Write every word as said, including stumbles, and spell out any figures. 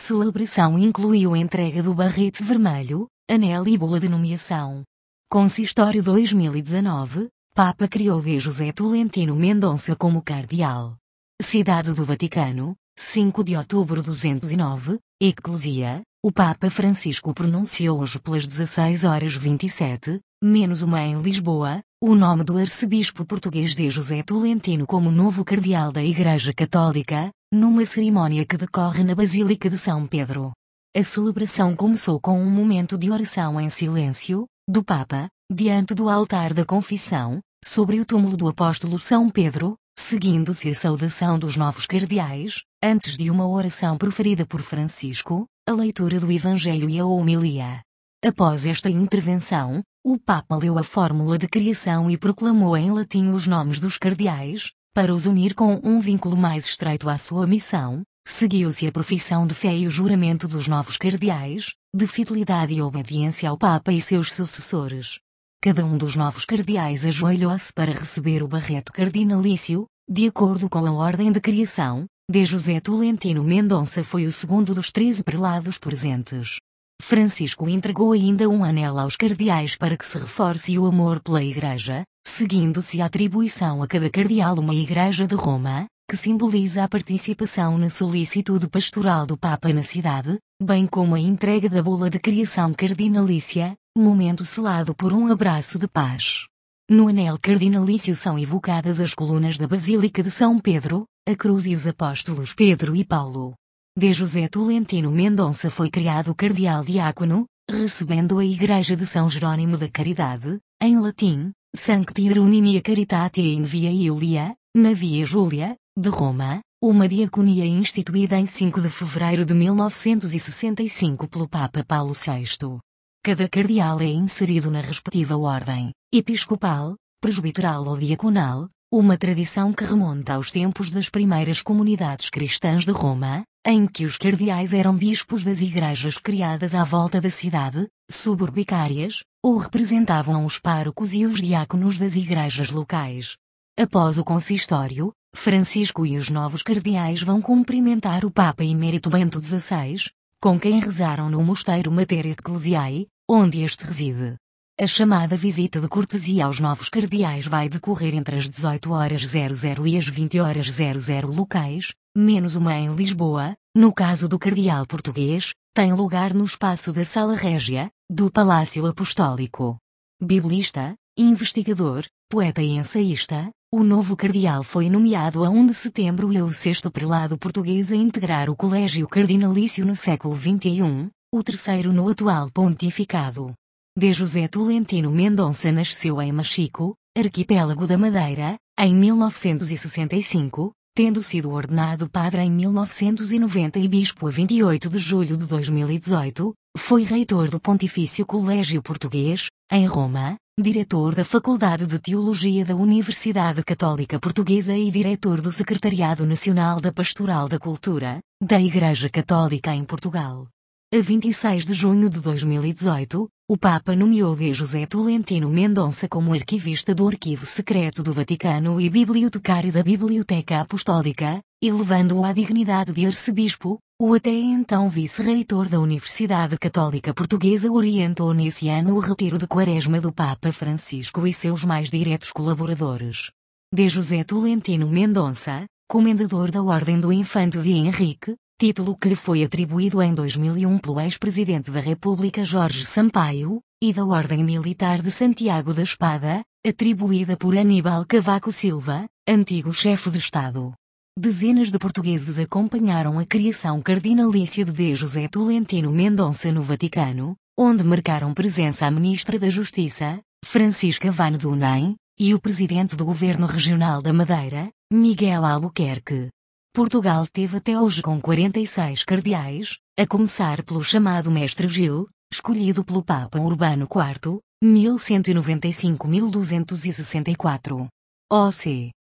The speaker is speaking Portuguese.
Celebração incluiu a entrega do barrete vermelho, anel e bula de nomeação. Consistório dois mil e dezenove, Papa criou de José Tolentino Mendonça como cardeal. Cidade do Vaticano, cinco de outubro duzentos e nove, Eclesia, o Papa Francisco pronunciou hoje pelas dezesseis horas vinte e sete, menos uma em Lisboa, o nome do arcebispo português de José Tolentino como novo cardeal da Igreja Católica, numa cerimónia que decorre na Basílica de São Pedro. A celebração começou com um momento de oração em silêncio, do Papa, diante do altar da confissão, sobre o túmulo do apóstolo São Pedro, seguindo-se a saudação dos novos cardeais, antes de uma oração proferida por Francisco, a leitura do Evangelho e a homilia. Após esta intervenção, o Papa leu a fórmula de criação e proclamou em latim os nomes dos cardeais, para os unir com um vínculo mais estreito à sua missão. Seguiu-se a profissão de fé e o juramento dos novos cardeais, de fidelidade e obediência ao Papa e seus sucessores. Cada um dos novos cardeais ajoelhou-se para receber o barreto cardinalício, de acordo com a ordem de criação. De José Tolentino Mendonça foi o segundo dos treze prelados presentes. Francisco entregou ainda um anel aos cardeais para que se reforce o amor pela Igreja, seguindo-se a atribuição a cada cardeal uma Igreja de Roma, que simboliza a participação na solicitude pastoral do Papa na cidade, bem como a entrega da bula de criação cardinalícia, momento selado por um abraço de paz. No anel cardinalício são evocadas as colunas da Basílica de São Pedro, a cruz e os apóstolos Pedro e Paulo. De José Tolentino Mendonça foi criado cardeal diácono, recebendo a Igreja de São Jerónimo da Caridade, em latim, Sancti Hieronymia Caritatea in Via Iulia, na Via Júlia, de Roma, uma diaconia instituída em cinco de fevereiro de mil novecentos e sessenta e cinco pelo Papa Paulo sexto. Cada cardeal é inserido na respectiva ordem, episcopal, presbiteral ou diaconal, uma tradição que remonta aos tempos das primeiras comunidades cristãs de Roma, em que os cardeais eram bispos das igrejas criadas à volta da cidade, suburbicárias, ou representavam os párocos e os diáconos das igrejas locais. Após o consistório, Francisco e os novos cardeais vão cumprimentar o Papa Emérito Bento dezesseis, com quem rezaram no Mosteiro Mater Ecclesiae, onde este reside. A chamada visita de cortesia aos novos cardeais vai decorrer entre as dezoito horas e as vinte horas locais, menos uma em Lisboa. No caso do cardeal português, tem lugar no espaço da Sala Régia, do Palácio Apostólico. Biblista, investigador, poeta e ensaísta, o novo cardeal foi nomeado a um de setembro e é o sexto prelado português a integrar o Colégio Cardinalício no século vinte e um, o terceiro no atual pontificado. De José Tolentino Mendonça nasceu em Machico, arquipélago da Madeira, em mil novecentos e sessenta e cinco, tendo sido ordenado padre em mil novecentos e noventa e bispo a vinte e oito de julho de dois mil e dezoito, foi reitor do Pontifício Colégio Português, em Roma, diretor da Faculdade de Teologia da Universidade Católica Portuguesa e diretor do Secretariado Nacional da Pastoral da Cultura, da Igreja Católica em Portugal. A vinte e seis de junho de dois mil e dezoito, o Papa nomeou de José Tolentino Mendonça como arquivista do Arquivo Secreto do Vaticano e bibliotecário da Biblioteca Apostólica, elevando-o à dignidade de arcebispo. O até então vice-reitor da Universidade Católica Portuguesa orientou nesse ano o retiro de Quaresma do Papa Francisco e seus mais diretos colaboradores. De José Tolentino Mendonça, comendador da Ordem do Infante de Henrique, título que lhe foi atribuído em dois mil e um pelo ex-presidente da República Jorge Sampaio, e da Ordem Militar de Santiago da Espada, atribuída por Aníbal Cavaco Silva, antigo chefe de Estado. Dezenas de portugueses acompanharam a criação cardinalícia de D. José Tolentino Mendonça no Vaticano, onde marcaram presença a Ministra da Justiça, Francisca Van Dunen, e o Presidente do Governo Regional da Madeira, Miguel Albuquerque. Portugal teve até hoje com quarenta e seis cardeais, a começar pelo chamado Mestre Gil, escolhido pelo Papa Urbano quarto, mil cento e noventa e cinco a mil duzentos e sessenta e quatro. O C